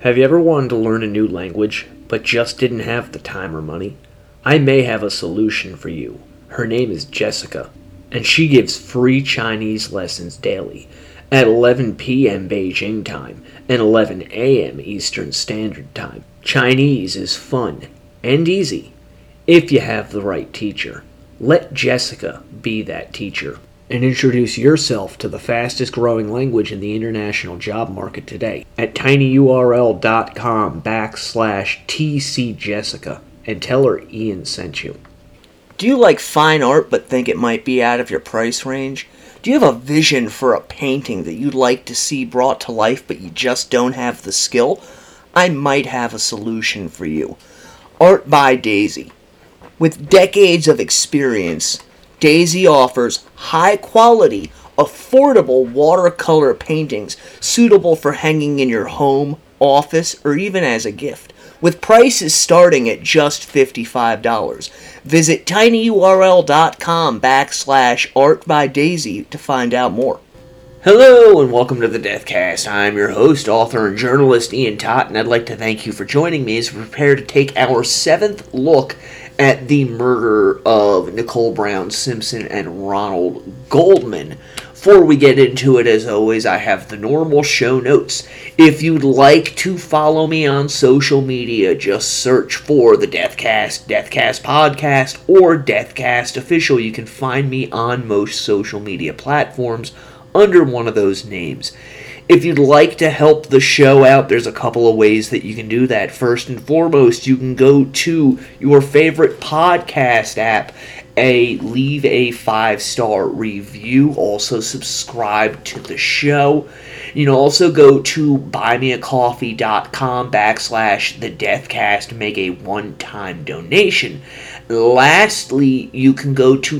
Have you ever wanted to learn a new language, but just didn't have the time or money? I may have a solution for you. Her name is Jessica, and she gives free Chinese lessons daily at 11 p.m. Beijing time and 11 a.m. Eastern Standard Time. Chinese is fun and easy if you have the right teacher. Let Jessica be that teacher and introduce yourself to the fastest growing language in the international job market today at tinyurl.com/tcjessica and tell her Ian sent you. Do you like fine art but think it might be out of your price range? Do you have a vision for a painting that you'd like to see brought to life but you just don't have the skill? I might have a solution for you. Art by Daisy. With decades of experience, Daisy offers high-quality, affordable watercolor paintings suitable for hanging in your home, office, or even as a gift, with prices starting at just $55. Visit tinyurl.com/artbydaisy to find out more. Hello and welcome to the Deathcast. I'm your host, author, and journalist Ian Tott, and I'd like to thank you for joining me as we prepare to take our seventh look at the murder of Nicole Brown Simpson and Ronald Goldman. Before we get into it, as always, I have the normal show notes. If you'd like to follow me on social media, just search for the Deathcast, Deathcast Podcast, or Deathcast Official. You can find me on most social media platforms under one of those names. If you'd like to help the show out, there's a couple of ways that you can do that. First and foremost, you can go to your favorite podcast app, leave a 5-star review, also subscribe to the show. You can also go to buymeacoffee.com/thedeathcast to make a one-time donation. Lastly, you can go to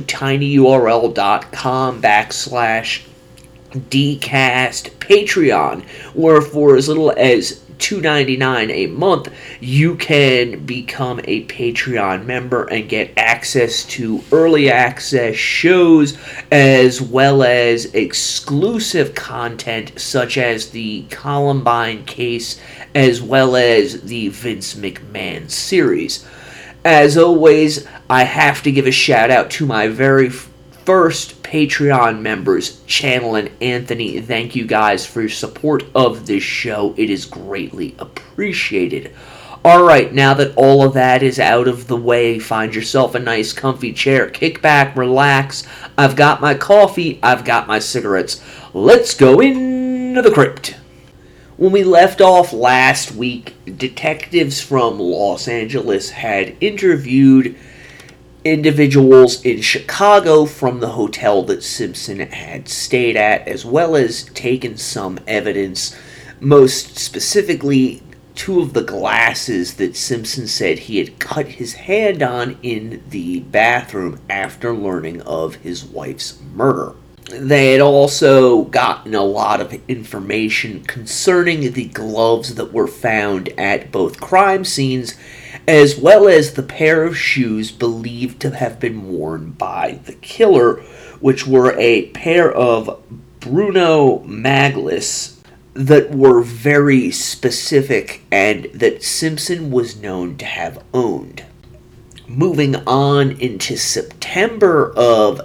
tinyurl.com/DCast Patreon, where for as little as $2.99 a month, you can become a Patreon member and get access to early access shows, as well as exclusive content such as the Columbine case, as well as the Vince McMahon series. As always, I have to give a shout out to my very first Patreon members, Channel and Anthony. Thank you guys for your support of this show. It is greatly appreciated. Alright, now that all of that is out of the way, find yourself a nice comfy chair, kick back, relax. I've got my coffee, I've got my cigarettes. Let's go into the crypt. When we left off last week, detectives from Los Angeles had interviewed individuals in Chicago from the hotel that Simpson had stayed at, as well as taken some evidence, most specifically two of the glasses that Simpson said he had cut his hand on in the bathroom after learning of his wife's murder. They had also gotten a lot of information concerning the gloves that were found at both crime scenes, as well as the pair of shoes believed to have been worn by the killer, which were a pair of Bruno Maglis that were very specific and that Simpson was known to have owned. Moving on into September of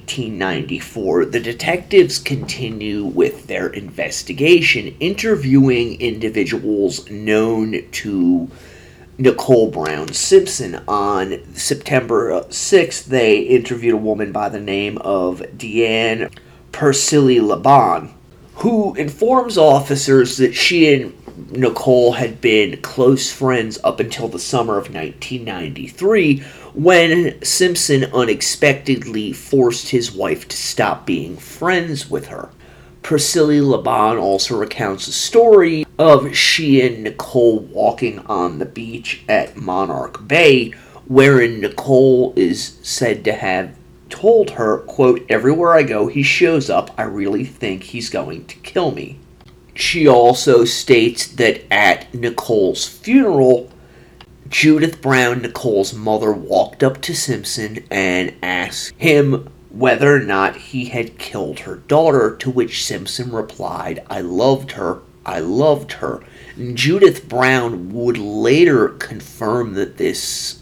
1994, the detectives continue with their investigation, interviewing individuals known to Nicole Brown Simpson. On September 6th, they interviewed a woman by the name of Deanne Persily-Laban, who informs officers that she and Nicole had been close friends up until the summer of 1993, when Simpson unexpectedly forced his wife to stop being friends with her. Persily-Laban also recounts a story of she and Nicole walking on the beach at Monarch Bay, wherein Nicole is said to have told her, quote, "Everywhere I go, he shows up. I really think he's going to kill me." She also states that at Nicole's funeral, Judith Brown, Nicole's mother, walked up to Simpson and asked him whether or not he had killed her daughter, to which Simpson replied, I loved her, Judith Brown would later confirm that this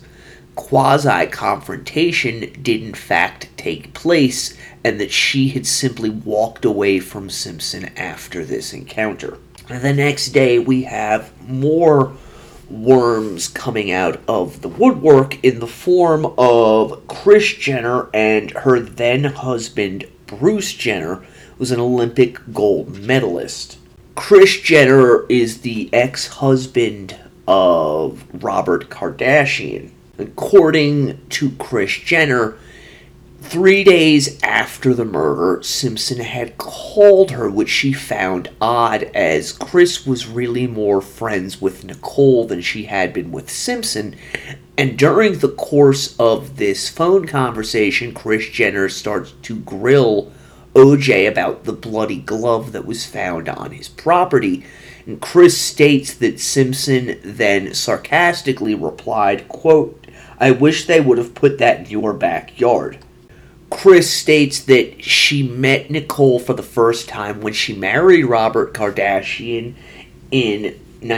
quasi-confrontation did in fact take place, and that she had simply walked away from Simpson after this encounter. The next day, we have more worms coming out of the woodwork in the form of Kris Jenner and her then husband, Bruce Jenner, who was an Olympic gold medalist. Kris Jenner is the ex-husband of Robert Kardashian. According to Kris Jenner, 3 days after the murder, Simpson had called her, which she found odd, as Kris was really more friends with Nicole than she had been with Simpson. And during the course of this phone conversation, Kris Jenner starts to grill OJ about the bloody glove that was found on his property. And Kris states that Simpson then sarcastically replied, quote, "I wish they would have put that in your backyard." Kris states that she met Nicole for the first time when she married Robert Kardashian in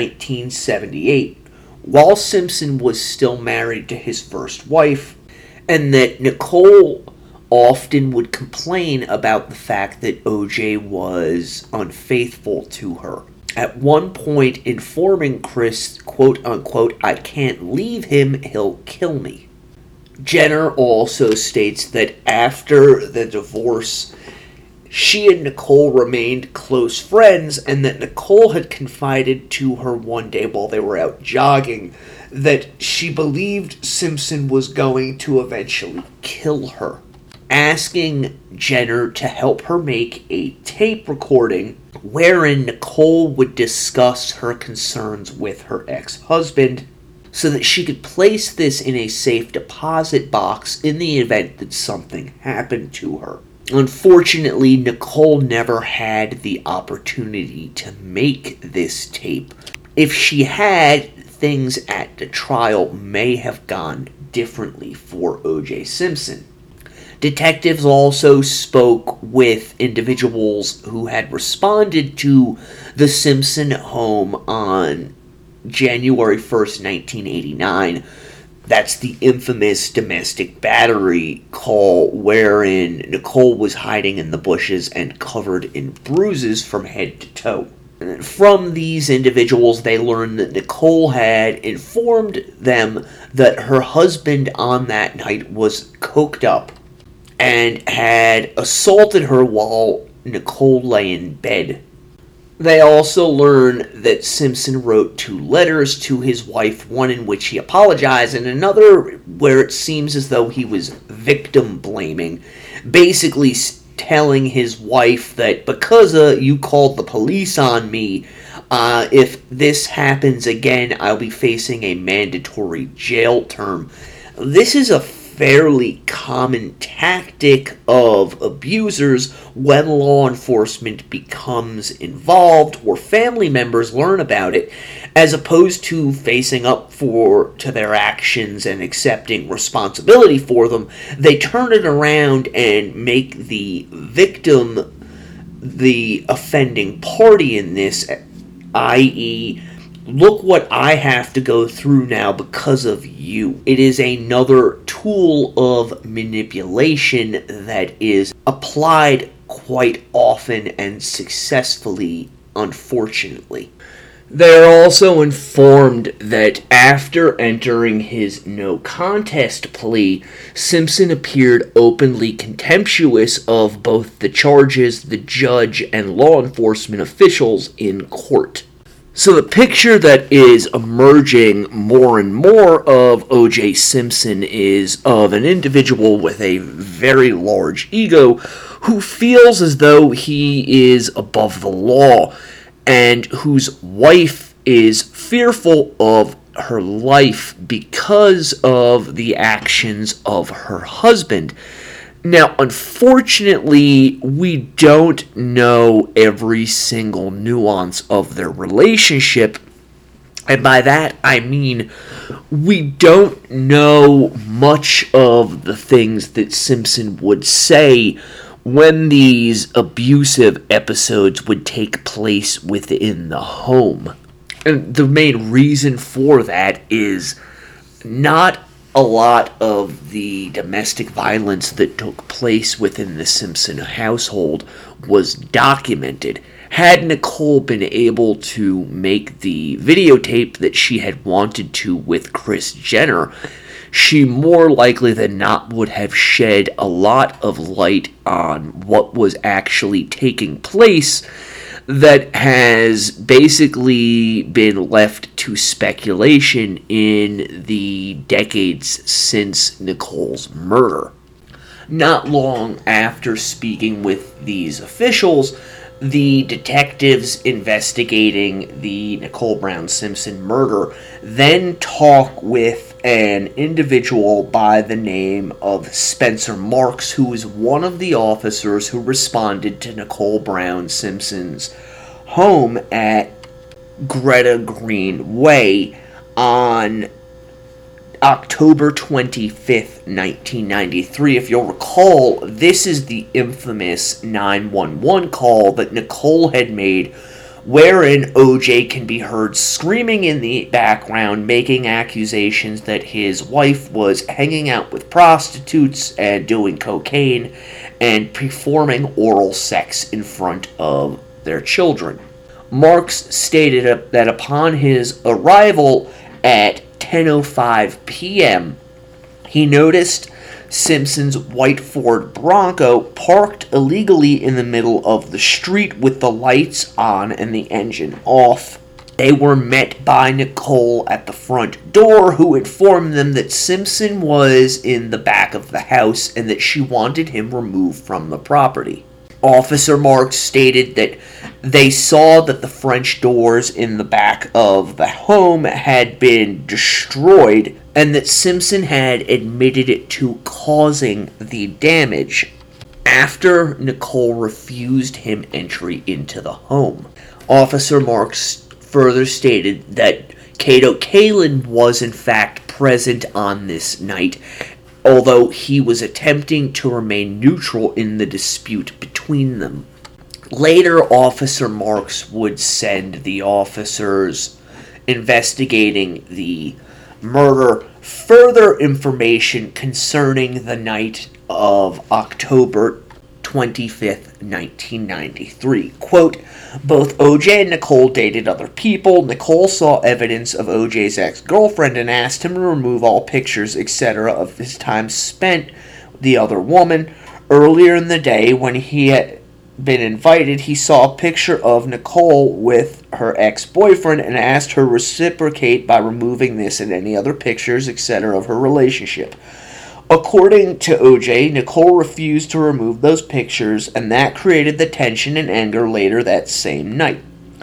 1978, while Simpson was still married to his first wife, and that Nicole often would complain about the fact that OJ was unfaithful to her. At one point informing Kris, quote unquote, "I can't leave him, he'll kill me." Jenner also states that after the divorce, she and Nicole remained close friends, and that Nicole had confided to her one day while they were out jogging that she believed Simpson was going to eventually kill her, asking Jenner to help her make a tape recording wherein Nicole would discuss her concerns with her ex-husband, so that she could place this in a safe deposit box in the event that something happened to her. Unfortunately, Nicole never had the opportunity to make this tape. If she had, things at the trial may have gone differently for O.J. Simpson. Detectives also spoke with individuals who had responded to the Simpson home on January 1st, 1989. That's the infamous domestic battery call wherein Nicole was hiding in the bushes and covered in bruises from head to toe. From these individuals, they learned that Nicole had informed them that her husband on that night was coked up and had assaulted her while Nicole lay in bed. They also learn that Simpson wrote 2 letters to his wife, one in which he apologized, and another where it seems as though he was victim blaming, basically telling his wife that because you called the police on me, if this happens again, I'll be facing a mandatory jail term. This is a fairly common tactic of abusers when law enforcement becomes involved or family members learn about it, as opposed to facing up to their actions and accepting responsibility for them. They turn it around and make the victim the offending party in this, i.e., look what I have to go through now because of you. It is another tool of manipulation that is applied quite often and successfully, unfortunately. They are also informed that after entering his no contest plea, Simpson appeared openly contemptuous of both the charges, the judge, and law enforcement officials in court. So the picture that is emerging more and more of O.J. Simpson is of an individual with a very large ego who feels as though he is above the law and whose wife is fearful of her life because of the actions of her husband. Now, unfortunately, we don't know every single nuance of their relationship, and by that I mean we don't know much of the things that Simpson would say when these abusive episodes would take place within the home. And the main reason for that is not a lot of the domestic violence that took place within the Simpson household was documented. Had Nicole been able to make the videotape that she had wanted to with Kris Jenner, she more likely than not would have shed a lot of light on what was actually taking place that has basically been left to speculation in the decades since Nicole's murder. Not long after speaking with these officials, the detectives investigating the Nicole Brown Simpson murder then talk with an individual by the name of Spencer Marks, who was one of the officers who responded to Nicole Brown Simpson's home at Greta Green Way on October 25th, 1993. If you'll recall, this is the infamous 911 call that Nicole had made, wherein OJ can be heard screaming in the background, making accusations that his wife was hanging out with prostitutes and doing cocaine and performing oral sex in front of their children. Marks stated that upon his arrival at 10:05 p.m., he noticed Simpson's white Ford Bronco parked illegally in the middle of the street with the lights on and the engine off. They were met by Nicole at the front door, who informed them that Simpson was in the back of the house and that she wanted him removed from the property. Officer Marks stated that they saw that the French doors in the back of the home had been destroyed and that Simpson had admitted to causing the damage after Nicole refused him entry into the home. Officer Marks further stated that Kato Kaelin was in fact present on this night, although he was attempting to remain neutral in the dispute between them. Later, Officer Marks would send the officers investigating the murder further information concerning the night of October 25th, 1993. Quote, both OJ and Nicole dated other people. Nicole saw evidence of OJ's ex-girlfriend and asked him to remove all pictures, etc., of his time spent with the other woman. Earlier in the day, when he had been invited, he saw a picture of Nicole with her ex-boyfriend and asked her to reciprocate by removing this and any other pictures, etc., of her relationship. According to OJ, Nicole refused to remove those pictures, and that created the tension and anger later that same night.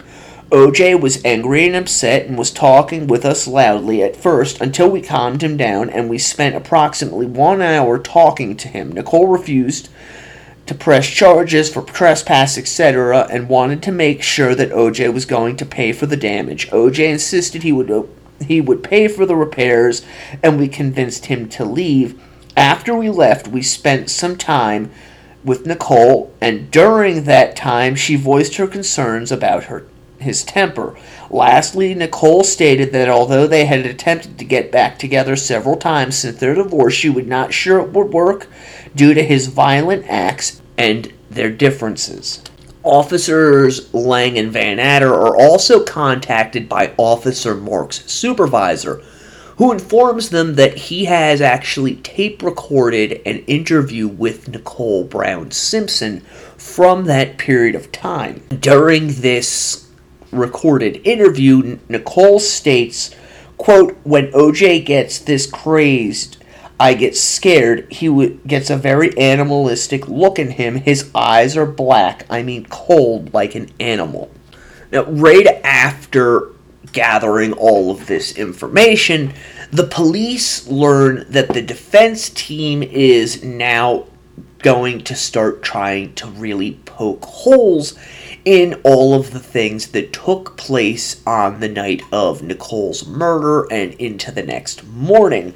OJ was angry and upset and was talking with us loudly at first until we calmed him down, and we spent approximately 1 hour talking to him. Nicole refused to press charges for trespass, etc., and wanted to make sure that OJ was going to pay for the damage. OJ insisted he would pay for the repairs, and we convinced him to leave. After we left, we spent some time with Nicole, and during that time, she voiced her concerns about his temper. Lastly, Nicole stated that although they had attempted to get back together several times since their divorce, she was not sure it would work due to his violent acts and their differences. Officers Lang and Van Adder are also contacted by Officer Marks' supervisor, who informs them that he has actually tape recorded an interview with Nicole Brown Simpson from that period of time. During this recorded interview, Nicole states, quote, when OJ gets this crazed, I get scared. He gets a very animalistic look in him. His eyes are black, cold like an animal. Now, right after gathering all of this information, the police learn that the defense team is now going to start trying to really poke holes in all of the things that took place on the night of Nicole's murder and into the next morning.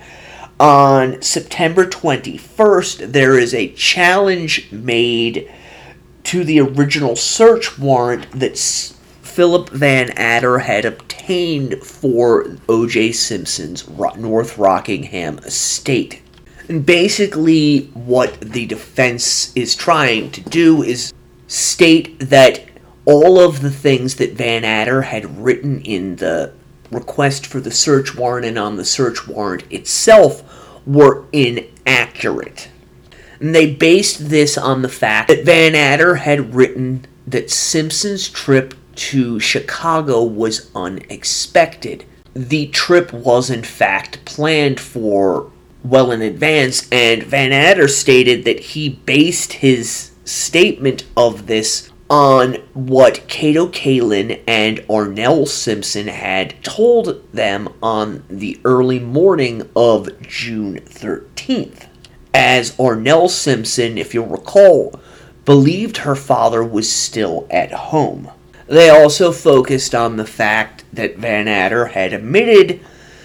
On September 21st, there is a challenge made to the original search warrant that Philip Van Adder had obtained for O.J. Simpson's North Rockingham estate. And basically, what the defense is trying to do is state that all of the things that Van Adder had written in the request for the search warrant and on the search warrant itself were inaccurate. And they based this on the fact that Van Adder had written that Simpson's trip to Chicago was unexpected. The trip was in fact planned for well in advance, and Van Adder stated that he based his statement of this on what Kato Kaelin and Arnell Simpson had told them on the early morning of June 13th. As Arnell Simpson, if you'll recall, believed her father was still at home. They also focused on the fact that Van Adder had admitted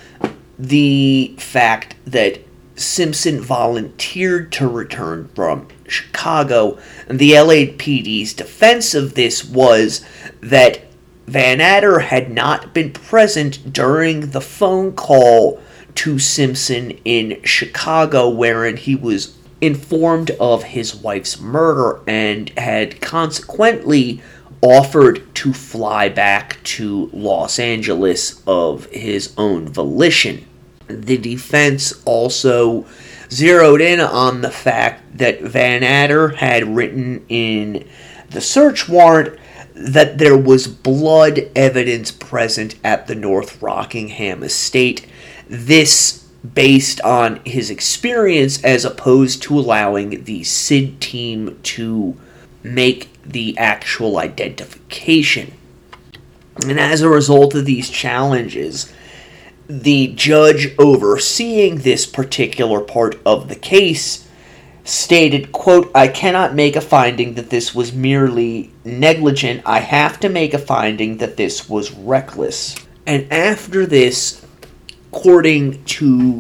the fact that Simpson volunteered to return from Chicago, and the LAPD's defense of this was that Van Adder had not been present during the phone call to Simpson in Chicago, wherein he was informed of his wife's murder and had consequently offered to fly back to Los Angeles of his own volition. The defense also zeroed in on the fact that Van Adder had written in the search warrant that there was blood evidence present at the North Rockingham estate. This based on his experience as opposed to allowing the SID team to make the actual identification. And as a result of these challenges, the judge overseeing this particular part of the case stated, quote, "I cannot make a finding that this was merely negligent. I have to make a finding that this was reckless." And after this, according to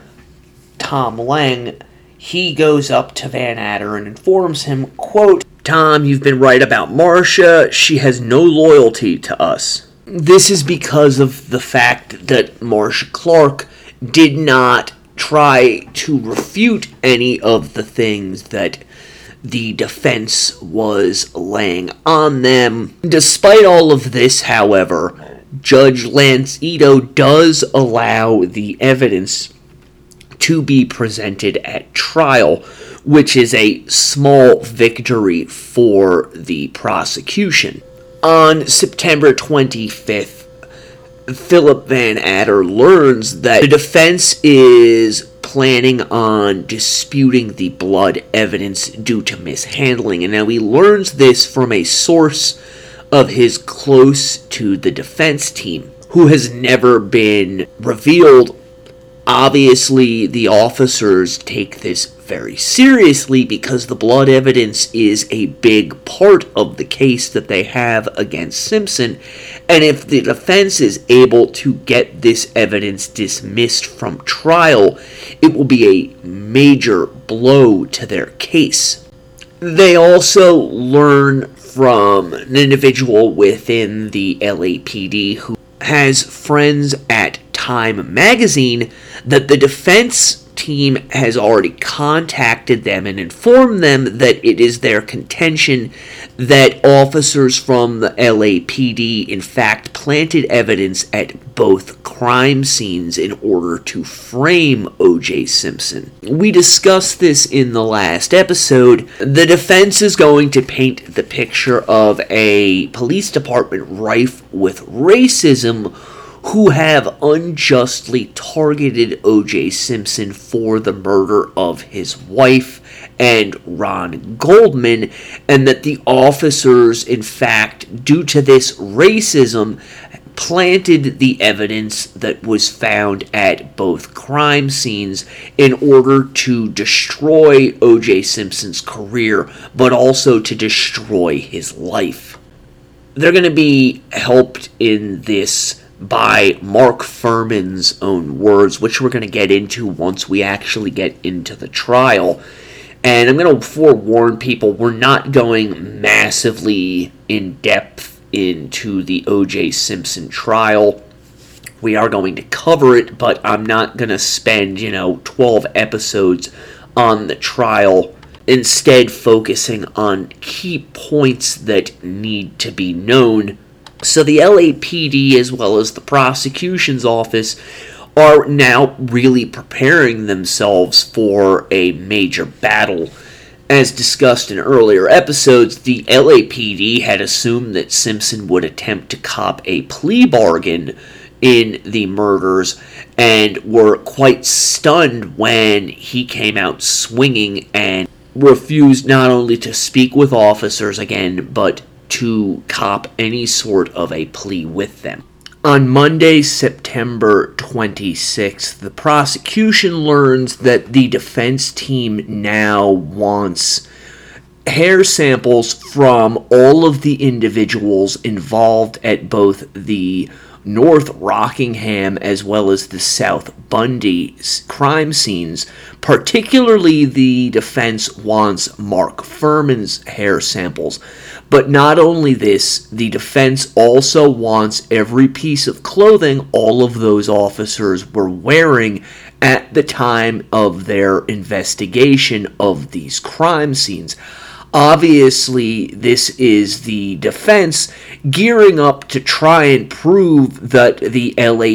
Tom Lang, he goes up to Van Adder and informs him, quote, "Tom, you've been right about Marcia. She has no loyalty to us." This is because of the fact that Marcia Clark did not try to refute any of the things that the defense was laying on them. Despite all of this, however, Judge Lance Ito does allow the evidence to be presented at trial, which is a small victory for the prosecution. On September 25th, Philip Van Adder learns that the defense is planning on disputing the blood evidence due to mishandling, and now he learns this from a source of his close to the defense team, who has never been revealed. Obviously, the officers take this very seriously because the blood evidence is a big part of the case that they have against Simpson, and if the defense is able to get this evidence dismissed from trial, it will be a major blow to their case. They also learn from an individual within the LAPD who has friends at Time magazine that the defense team has already contacted them and informed them that it is their contention that officers from the LAPD in fact planted evidence at both crime scenes in order to frame O.J. Simpson. We discussed this in the last episode. The defense is going to paint the picture of a police department rife with racism who have unjustly targeted O.J. Simpson for the murder of his wife and Ron Goldman, and that the officers, in fact, due to this racism, planted the evidence that was found at both crime scenes in order to destroy O.J. Simpson's career, but also to destroy his life. They're going to be helped in this by Mark Furman's own words, which we're going to get into once we actually get into the trial. And I'm going to forewarn people, we're not going massively in depth into the O.J. Simpson trial. We are going to cover it, but I'm not going to spend, 12 episodes on the trial, instead focusing on key points that need to be known. So the LAPD, as well as the prosecution's office, are now really preparing themselves for a major battle. As discussed in earlier episodes, the LAPD had assumed that Simpson would attempt to cop a plea bargain in the murders, and were quite stunned when he came out swinging and refused not only to speak with officers again, but to cop any sort of a plea with them. On Monday, September 26th, the prosecution learns that the defense team now wants hair samples from all of the individuals involved at both the North Rockingham as well as the South Bundy crime scenes. Particularly, the defense wants Mark Fuhrman's hair samples. But not only this, the defense also wants every piece of clothing all of those officers were wearing at the time of their investigation of these crime scenes. Obviously, this is the defense gearing up to try and prove that the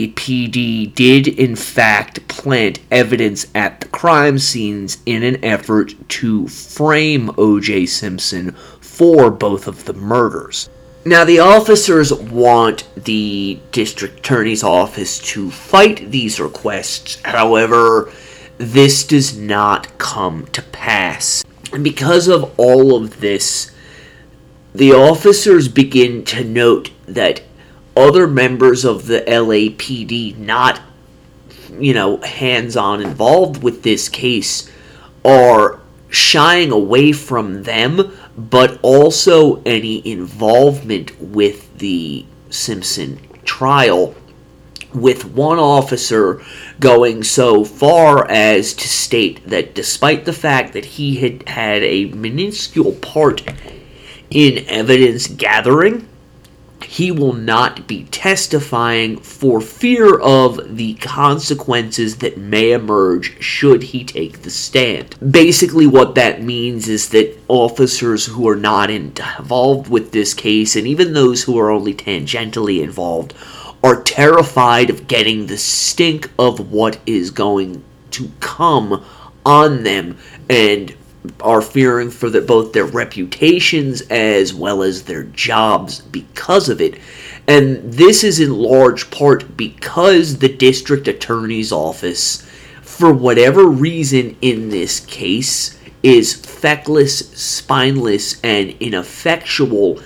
LAPD did in fact plant evidence at the crime scenes in an effort to frame O.J. Simpson for both of the murders. Now, the officers want the district attorney's office to fight these requests. However, this does not come to pass. And because of all of this, the officers begin to note that other members of the LAPD not, hands-on involved with this case are shying away from them, but also any involvement with the Simpson trial, with one officer going so far as to state that despite the fact that he had had a minuscule part in evidence gathering, he will not be testifying for fear of the consequences that may emerge should he take the stand. Basically, what that means is that officers who are not involved with this case, and even those who are only tangentially involved, are terrified of getting the stink of what is going to come on them, and are fearing for both their reputations as well as their jobs because of it. And this is in large part because the district attorney's office, for whatever reason in this case, is feckless, spineless, and ineffectual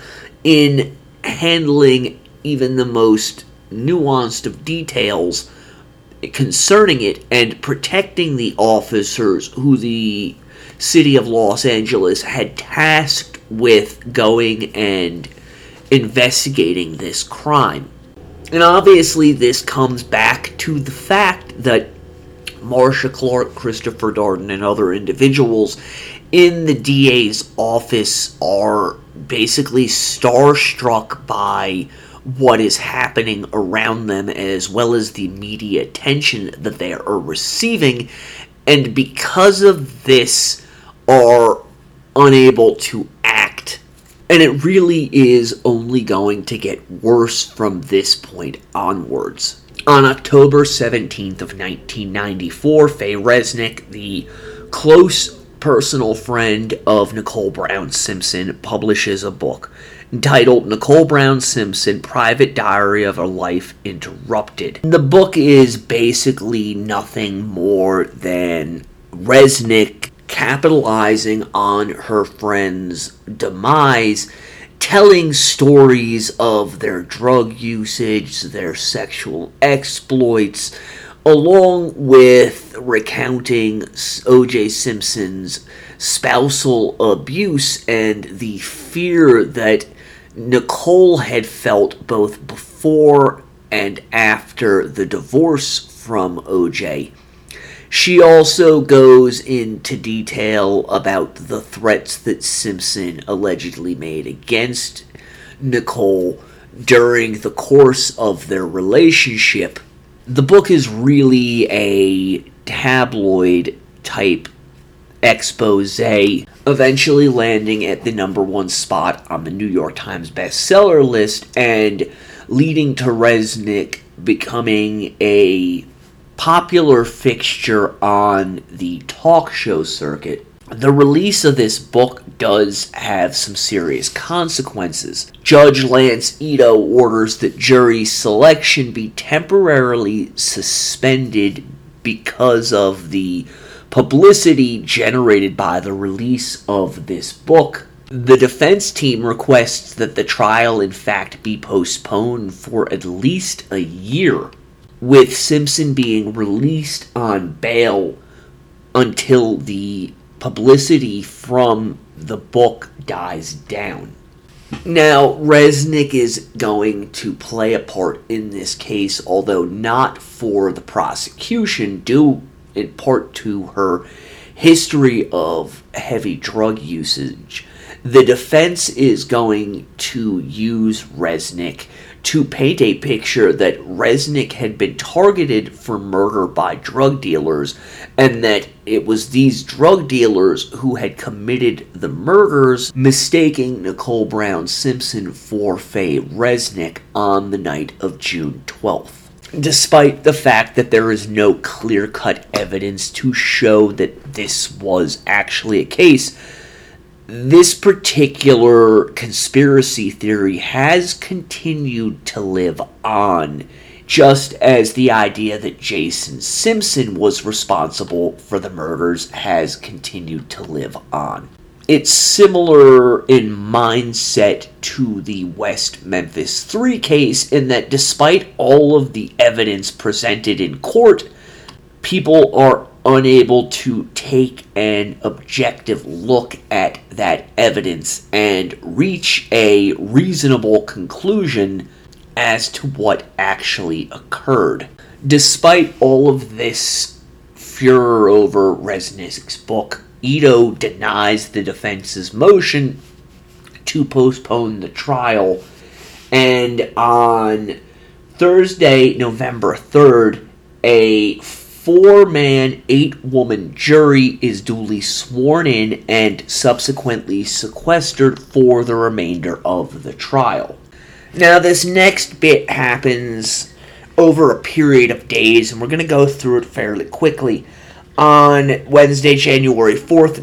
in handling even the most nuanced of details concerning it and protecting the officers who the City of Los Angeles had tasked with going and investigating this crime. And obviously this comes back to the fact that Marcia Clark, Christopher Darden, and other individuals in the DA's office are basically starstruck by what is happening around them, as well as the media attention that they are receiving, and because of this are unable to act. And it really is only going to get worse from this point onwards. On October 17th of 1994, Faye Resnick, the close personal friend of Nicole Brown Simpson, publishes a book entitled Nicole Brown Simpson, Private Diary of a Life Interrupted. The book is basically nothing more than Resnick capitalizing on her friend's demise, telling stories of their drug usage, their sexual exploits, along with recounting O.J. Simpson's spousal abuse and the fear that Nicole had felt both before and after the divorce from O.J. She also goes into detail about the threats that Simpson allegedly made against Nicole during the course of their relationship. The book is really a tabloid type expose, eventually landing at the #1 spot on the New York Times bestseller list and leading to Resnick becoming a popular fixture on the talk show circuit. The release of this book does have some serious consequences. Judge Lance Ito orders that jury selection be temporarily suspended because of the publicity generated by the release of this book. The defense team requests that the trial in fact be postponed for at least a year, with Simpson being released on bail until the publicity from the book dies down. Now, Resnick is going to play a part in this case, although not for the prosecution, due in part to her history of heavy drug usage. The defense is going to use Resnick to paint a picture that Resnick had been targeted for murder by drug dealers, and that it was these drug dealers who had committed the murders, mistaking Nicole Brown Simpson for Faye Resnick on the night of June 12th. Despite the fact that there is no clear-cut evidence to show that this was actually a case, this particular conspiracy theory has continued to live on, just as the idea that Jason Simpson was responsible for the murders has continued to live on. It's similar in mindset to the West Memphis 3 case in that despite all of the evidence presented in court, people are unable to take an objective look at that evidence and reach a reasonable conclusion as to what actually occurred. Despite all of this furor over Resnick's book, Ito denies the defense's motion to postpone the trial, and on Thursday, November 3rd, a 4-man, 8-woman jury is duly sworn in and subsequently sequestered for the remainder of the trial. Now, this next bit happens over a period of days, and we're going to go through it fairly quickly. On Wednesday, January 4th,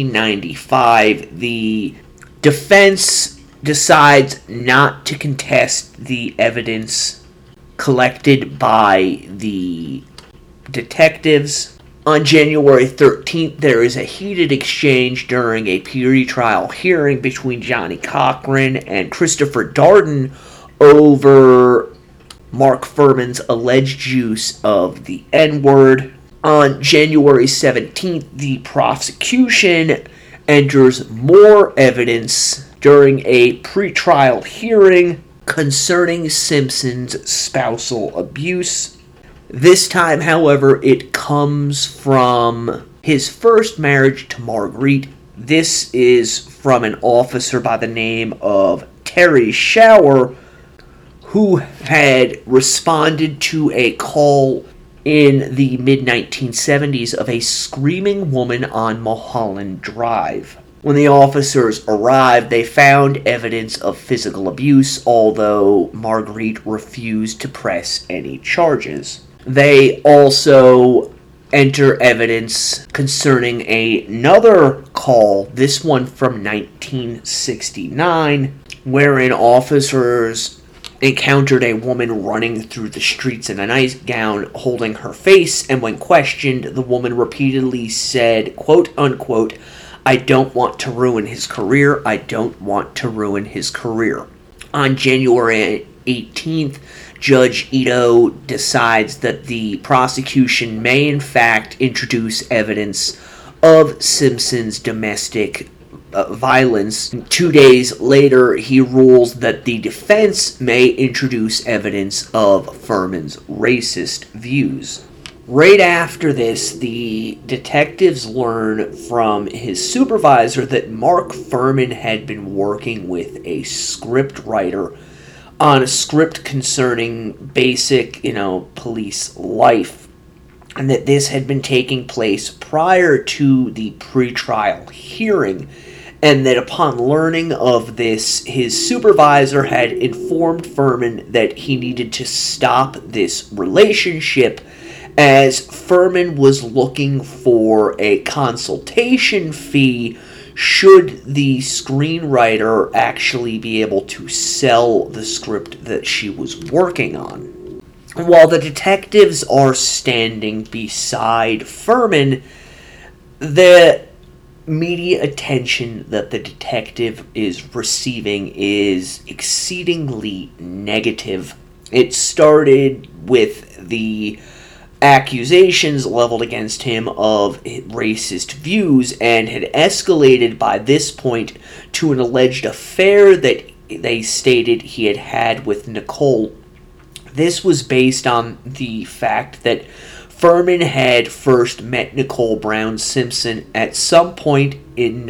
1995, the defense decides not to contest the evidence collected by the detectives. On January 13th, there is a heated exchange during a pre-trial hearing between Johnny Cochran and Christopher Darden over Mark Fuhrman's alleged use of the N-word. On January 17th, the prosecution enters more evidence during a pre-trial hearing concerning Simpson's spousal abuse. This time, however, it comes from his first marriage to Marguerite. This is from an officer by the name of Terry Shower, who had responded to a call in the mid-1970s of a screaming woman on Mulholland Drive. When the officers arrived, they found evidence of physical abuse, although Marguerite refused to press any charges. They also enter evidence concerning another call, this one from 1969, wherein officers encountered a woman running through the streets in a nightgown holding her face, and when questioned, the woman repeatedly said, quote unquote, "I don't want to ruin his career, I don't want to ruin his career." On January 18th, Judge Ito decides that the prosecution may in fact introduce evidence of Simpson's domestic violence. 2 days later, he rules that the defense may introduce evidence of Fuhrman's racist views. Right after this, the detectives learn from his supervisor that Mark Fuhrman had been working with a script writer on a script concerning basic, police life, and that this had been taking place prior to the pretrial hearing, and that upon learning of this, his supervisor had informed Fuhrman that he needed to stop this relationship, as Fuhrman was looking for a consultation fee should the screenwriter actually be able to sell the script that she was working on. While the detectives are standing beside Fuhrman, the media attention that the detective is receiving is exceedingly negative. It started with the accusations leveled against him of racist views and had escalated by this point to an alleged affair that they stated he had with Nicole. This was based on the fact that Fuhrman had first met Nicole Brown Simpson at some point in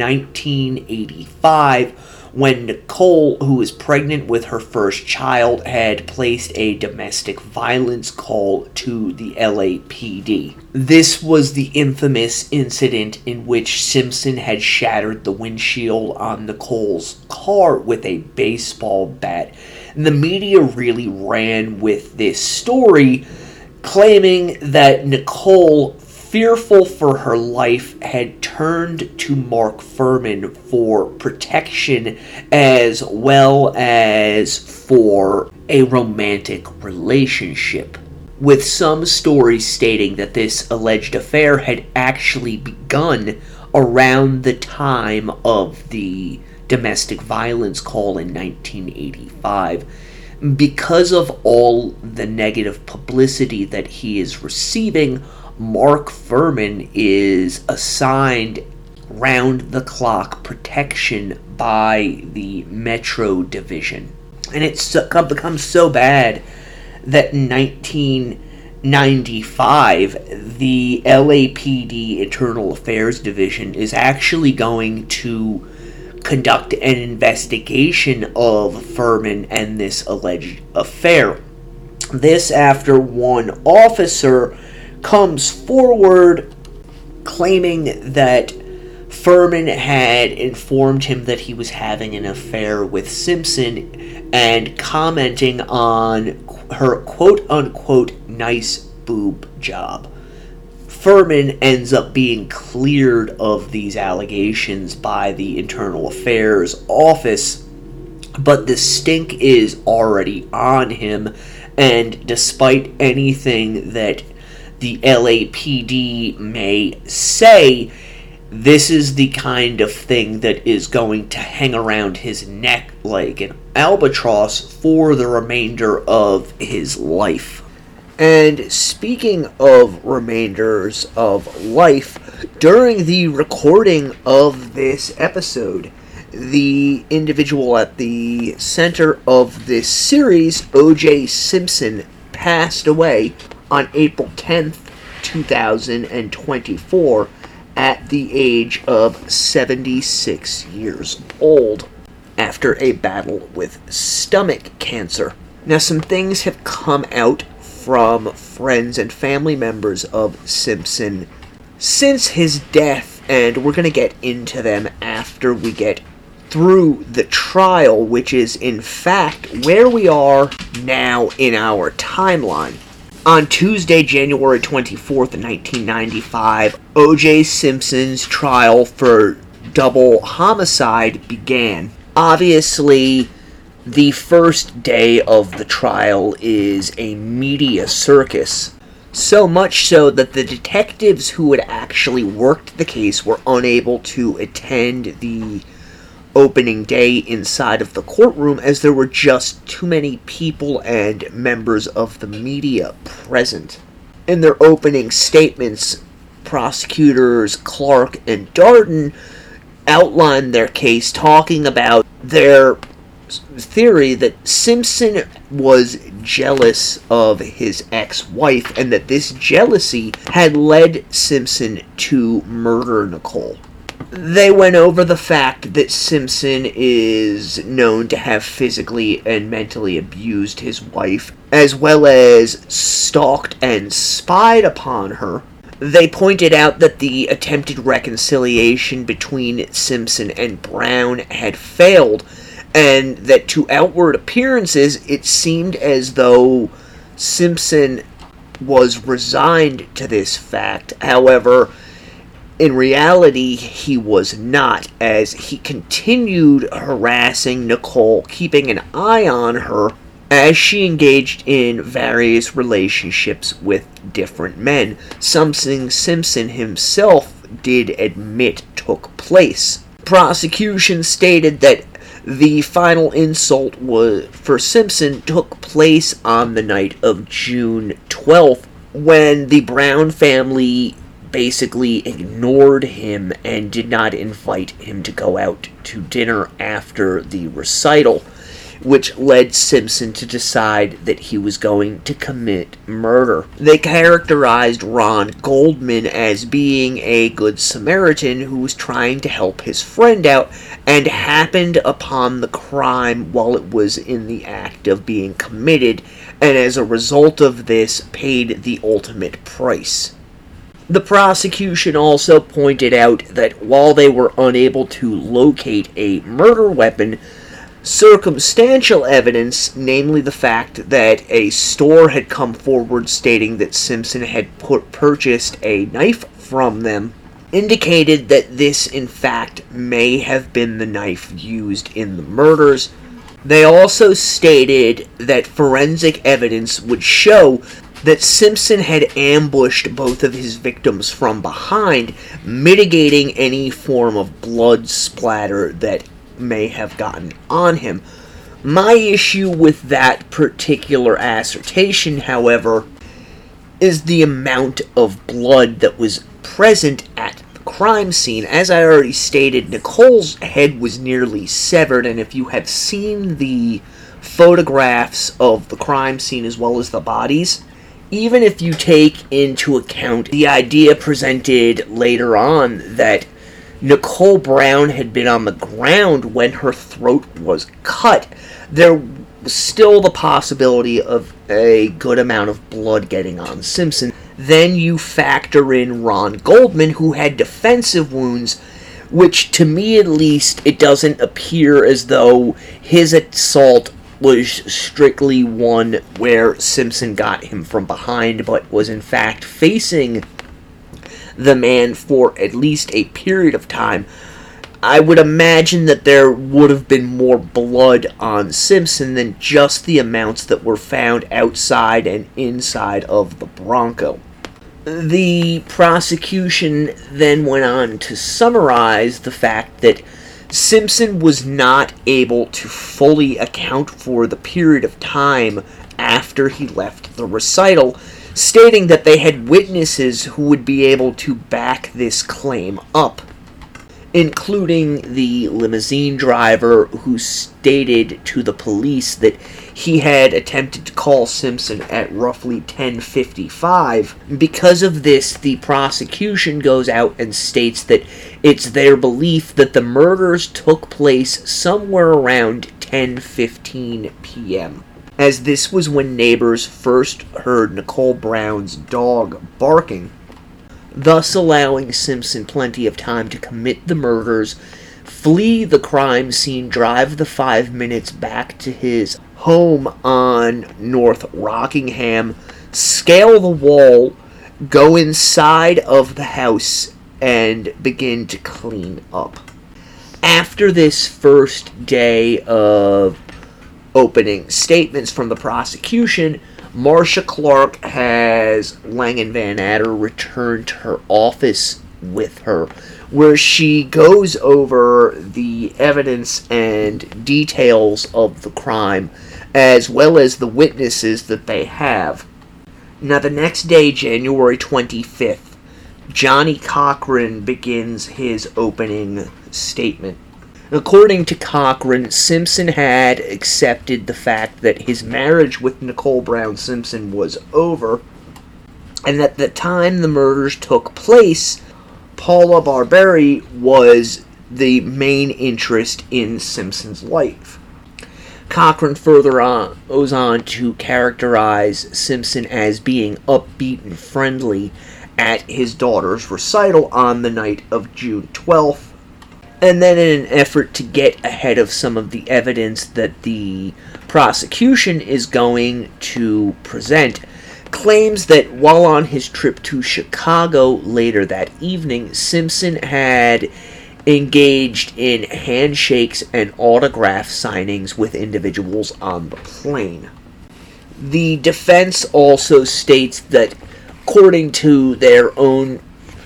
1985 when Nicole, who was pregnant with her first child, had placed a domestic violence call to the LAPD. This was the infamous incident in which Simpson had shattered the windshield on Nicole's car with a baseball bat. And the media really ran with this story, claiming that Nicole, fearful for her life, had turned to Mark Fuhrman for protection as well as for a romantic relationship, with some stories stating that this alleged affair had actually begun around the time of the domestic violence call in 1985. Because of all the negative publicity that he is receiving, Mark Fuhrman is assigned round-the-clock protection by the Metro Division. And it's become so bad that in 1995, the LAPD Internal Affairs Division is actually going to conduct an investigation of Fuhrman and this alleged affair. This after one officer comes forward claiming that Fuhrman had informed him that he was having an affair with Simpson and commenting on her quote-unquote nice boob job. Fuhrman ends up being cleared of these allegations by the Internal Affairs Office, but the stink is already on him, and despite anything that the LAPD may say, this is the kind of thing that is going to hang around his neck like an albatross for the remainder of his life. And speaking of remainders of life, during the recording of this episode, the individual at the center of this series, O.J. Simpson, passed away on April 10th, 2024, at the age of 76 years old, after a battle with stomach cancer. Now, some things have come out from friends and family members of Simpson since his death, and we're going to get into them after we get through the trial, which is in fact where we are now in our timeline. On Tuesday, January 24th, 1995, O.J. Simpson's trial for double homicide began. Obviously, the first day of the trial is a media circus. So much so that the detectives who had actually worked the case were unable to attend the opening day inside of the courtroom, as there were just too many people and members of the media present. In their opening statements, prosecutors Clark and Darden outlined their case, talking about their theory that Simpson was jealous of his ex-wife and that this jealousy had led Simpson to murder Nicole. They went over the fact that Simpson is known to have physically and mentally abused his wife, as well as stalked and spied upon her. They pointed out that the attempted reconciliation between Simpson and Brown had failed, and that to outward appearances it seemed as though Simpson was resigned to this fact. However, in reality, he was not, as he continued harassing Nicole, keeping an eye on her as she engaged in various relationships with different men, something Simpson himself did admit took place. Prosecution stated that the final insult for Simpson took place on the night of June 12th, when the Brown family basically ignored him and did not invite him to go out to dinner after the recital, which led Simpson to decide that he was going to commit murder. They characterized Ron Goldman as being a good Samaritan who was trying to help his friend out and happened upon the crime while it was in the act of being committed, and as a result of this paid the ultimate price. The prosecution also pointed out that while they were unable to locate a murder weapon, circumstantial evidence, namely the fact that a store had come forward stating that Simpson had purchased a knife from them, indicated that this in fact may have been the knife used in the murders. They also stated that forensic evidence would show that Simpson had ambushed both of his victims from behind, mitigating any form of blood splatter that may have gotten on him. My issue with that particular assertion, however, is the amount of blood that was present at the crime scene. As I already stated, Nicole's head was nearly severed, and if you have seen the photographs of the crime scene as well as the bodies, even if you take into account the idea presented later on that Nicole Brown had been on the ground when her throat was cut, there was still the possibility of a good amount of blood getting on Simpson. Then you factor in Ron Goldman, who had defensive wounds, which to me at least, it doesn't appear as though his assault was strictly one where Simpson got him from behind, but was in fact facing the man for at least a period of time. I would imagine that there would have been more blood on Simpson than just the amounts that were found outside and inside of the Bronco. The prosecution then went on to summarize the fact that Simpson was not able to fully account for the period of time after he left the recital, stating that they had witnesses who would be able to back this claim up, including the limousine driver who stated to the police that he had attempted to call Simpson at roughly 10:55. Because of this, the prosecution goes out and states that it's their belief that the murders took place somewhere around 10:15 p.m., as this was when neighbors first heard Nicole Brown's dog barking, thus allowing Simpson plenty of time to commit the murders, flee the crime scene, drive the 5 minutes back to his home on North Rockingham, scale the wall, go inside of the house, and begin to clean up. After this first day of opening statements from the prosecution, Marcia Clark has Langan Van Adder return to her office with her, where she goes over the evidence and details of the crime, as well as the witnesses that they have. Now, the next day, January 25th, Johnny Cochran begins his opening statement. According to Cochran, Simpson had accepted the fact that his marriage with Nicole Brown Simpson was over, and at the time the murders took place, Paula Barberi was the main interest in Simpson's life. Cochran further goes on to characterize Simpson as being upbeat and friendly at his daughter's recital on the night of June 12th. And then in an effort to get ahead of some of the evidence that the prosecution is going to present, claims that while on his trip to Chicago later that evening, Simpson had engaged in handshakes and autograph signings with individuals on the plane. The defense also states that, according to their own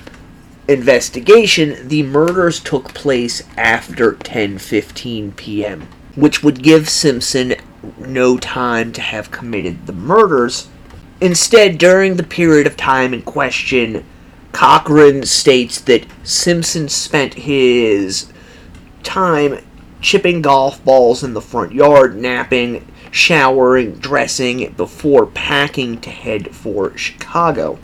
investigation, the murders took place after 10:15 p.m., which would give Simpson no time to have committed the murders. Instead, during the period of time in question, Cochran states that Simpson spent his time chipping golf balls in the front yard, napping, showering, dressing, before packing to head for Chicago.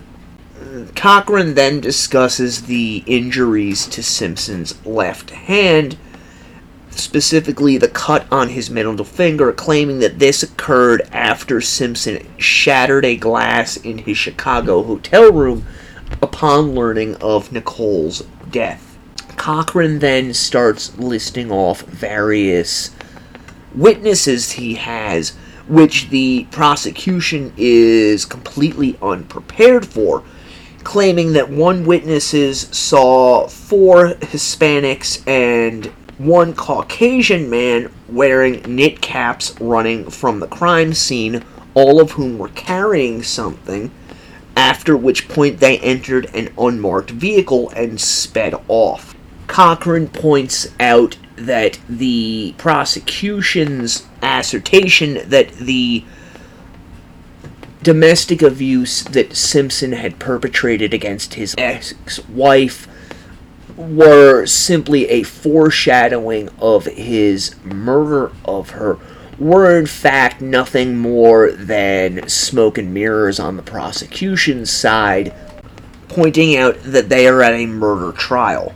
Cochran then discusses the injuries to Simpson's left hand, specifically the cut on his middle finger, claiming that this occurred after Simpson shattered a glass in his Chicago hotel room upon learning of Nicole's death. Cochran then starts listing off various witnesses he has, which the prosecution is completely unprepared for, claiming that one witness saw 4 Hispanics and 1 Caucasian man wearing knit caps running from the crime scene, all of whom were carrying something, after which point they entered an unmarked vehicle and sped off. Cochran points out that the prosecution's assertion that the domestic abuse that Simpson had perpetrated against his ex-wife were simply a foreshadowing of his murder of her, were in fact nothing more than smoke and mirrors on the prosecution's side, pointing out that they are at a murder trial.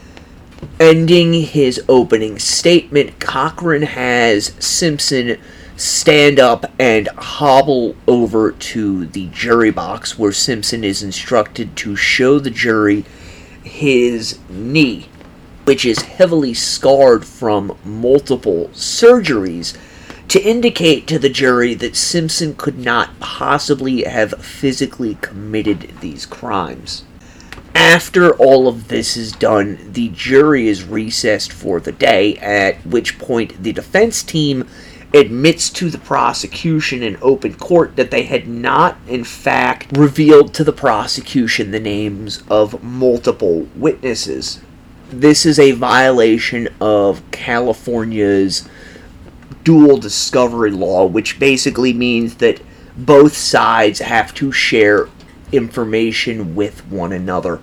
Ending his opening statement, Cochran has Simpson stand up and hobble over to the jury box, where Simpson is instructed to show the jury his knee, which is heavily scarred from multiple surgeries, to indicate to the jury that Simpson could not possibly have physically committed these crimes. After all of this is done, the jury is recessed for the day, at which point the defense team admits to the prosecution in open court that they had not, in fact, revealed to the prosecution the names of multiple witnesses. This is a violation of California's dual discovery law, which basically means that both sides have to share information with one another.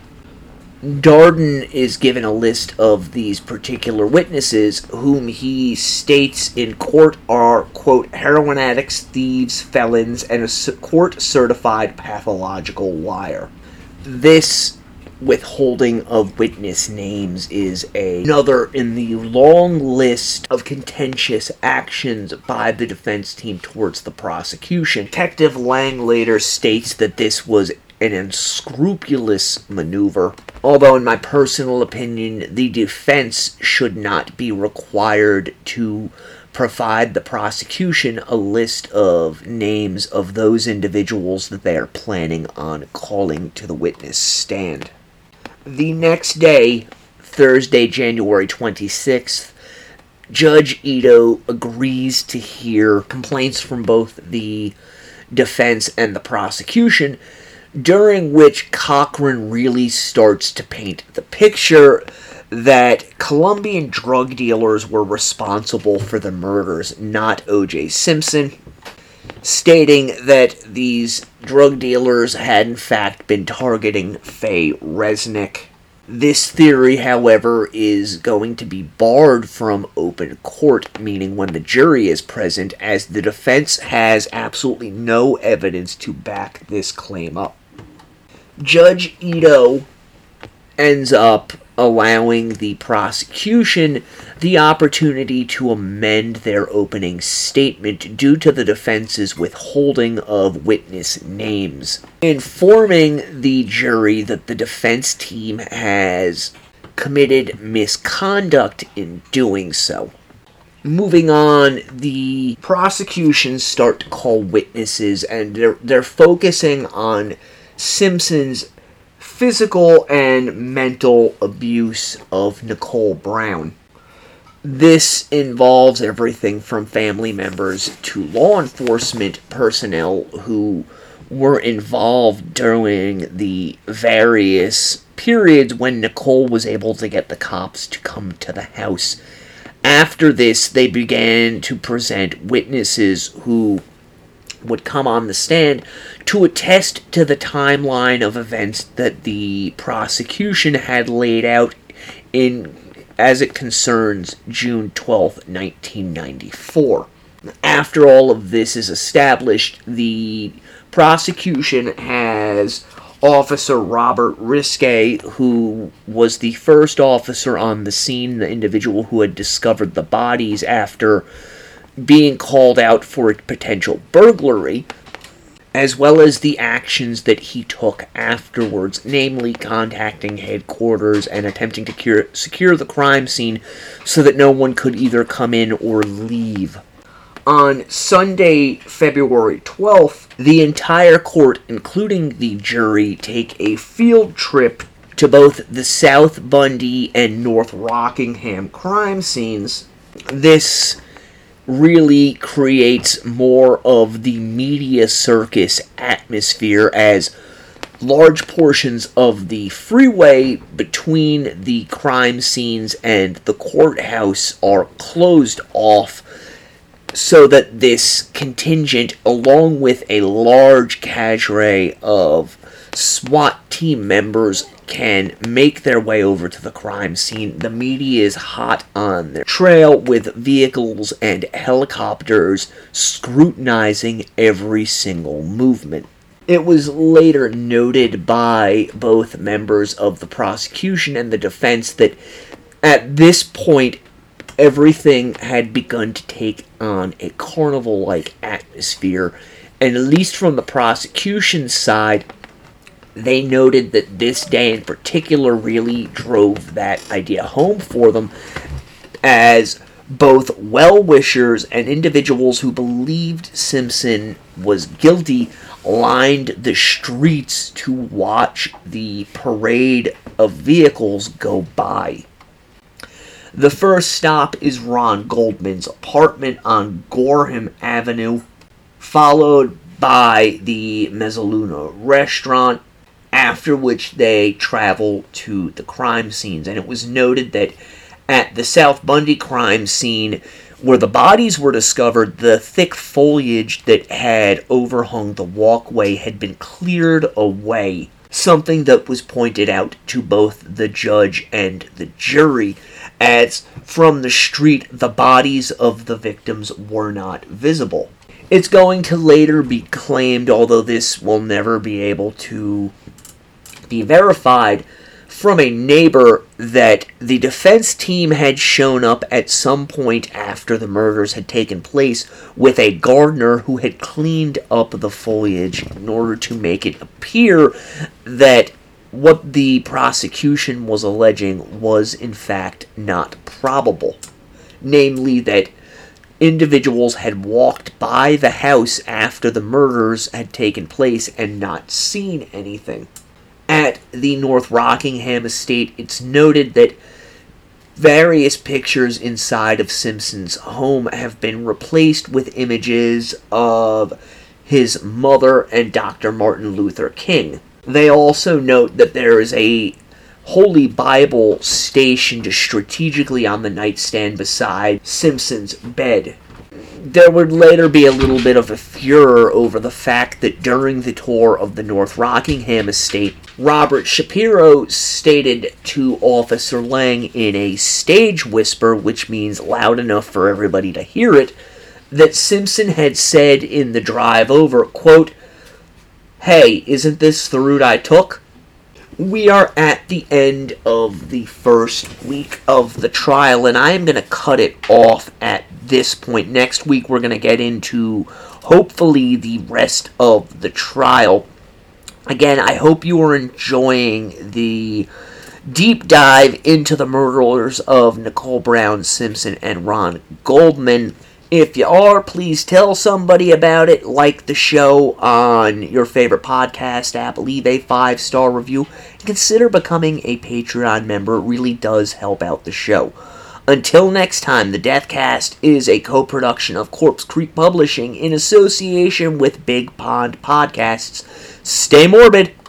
Darden is given a list of these particular witnesses, whom he states in court are, quote, heroin addicts, thieves, felons, and a court-certified pathological liar. This withholding of witness names is another in the long list of contentious actions by the defense team towards the prosecution. Detective Lang later states that this was an unscrupulous maneuver, although in my personal opinion, the defense should not be required to provide the prosecution a list of names of those individuals that they are planning on calling to the witness stand. The next day, Thursday, January 26th, Judge Ito agrees to hear complaints from both the defense and the prosecution, during which Cochran really starts to paint the picture that Colombian drug dealers were responsible for the murders, not O.J. Simpson, stating that these drug dealers had in fact been targeting Faye Resnick. This theory, however, is going to be barred from open court, meaning when the jury is present, as the defense has absolutely no evidence to back this claim up. Judge Ito ends up allowing the prosecution the opportunity to amend their opening statement due to the defense's withholding of witness names, informing the jury that the defense team has committed misconduct in doing so. Moving on, the prosecution start to call witnesses, and they're focusing on Simpson's physical and mental abuse of Nicole Brown. This involves everything from family members to law enforcement personnel who were involved during the various periods when Nicole was able to get the cops to come to the house. After this, they began to present witnesses who would come on the stand to attest to the timeline of events that the prosecution had laid out in as it concerns June 12, 1994. After all of this is established, the prosecution has Officer Robert Risque, who was the first officer on the scene, the individual who had discovered the bodies after being called out for a potential burglary, as well as the actions that he took afterwards, namely contacting headquarters and attempting to secure the crime scene so that no one could either come in or leave. On Sunday, February 12th, the entire court, including the jury, take a field trip to both the South Bundy and North Rockingham crime scenes. This really creates more of the media circus atmosphere, as large portions of the freeway between the crime scenes and the courthouse are closed off so that this contingent, along with a large cadre of SWAT team members, can make their way over to the crime scene. The media is hot on their trail, with vehicles and helicopters scrutinizing every single movement. It was later noted by both members of the prosecution and the defense that at this point, everything had begun to take on a carnival-like atmosphere, and at least from the prosecution's side, they noted that this day in particular really drove that idea home for them, as both well-wishers and individuals who believed Simpson was guilty lined the streets to watch the parade of vehicles go by. The first stop is Ron Goldman's apartment on Gorham Avenue, followed by the Mezzaluna restaurant, after which they travel to the crime scenes. And it was noted that at the South Bundy crime scene, where the bodies were discovered, the thick foliage that had overhung the walkway had been cleared away, something that was pointed out to both the judge and the jury, as from the street the bodies of the victims were not visible. It's going to later be claimed, although this will never be able to be verified, from a neighbor that the defense team had shown up at some point after the murders had taken place with a gardener who had cleaned up the foliage in order to make it appear that what the prosecution was alleging was in fact not probable. Namely, that individuals had walked by the house after the murders had taken place and not seen anything. At the North Rockingham estate, it's noted that various pictures inside of Simpson's home have been replaced with images of his mother and Dr. Martin Luther King. They also note that there is a Holy Bible stationed strategically on the nightstand beside Simpson's bed. There would later be a little bit of a furor over the fact that during the tour of the North Rockingham estate, Robert Shapiro stated to Officer Lang in a stage whisper, which means loud enough for everybody to hear it, that Simpson had said in the drive over, quote, "Hey, isn't this the route I took?" We are at the end of the first week of the trial, and I am going to cut it off at this point. Next week, we're going to get into, hopefully, the rest of the trial. Again, I hope you are enjoying the deep dive into the murderers of Nicole Brown Simpson and Ron Goldman. If you are, please tell somebody about it, like the show on your favorite podcast app, leave a 5-star review, and consider becoming a Patreon member. It really does help out the show. Until next time, the Deathcast is a co-production of Corpse Creek Publishing in association with Big Pond Podcasts. Stay morbid!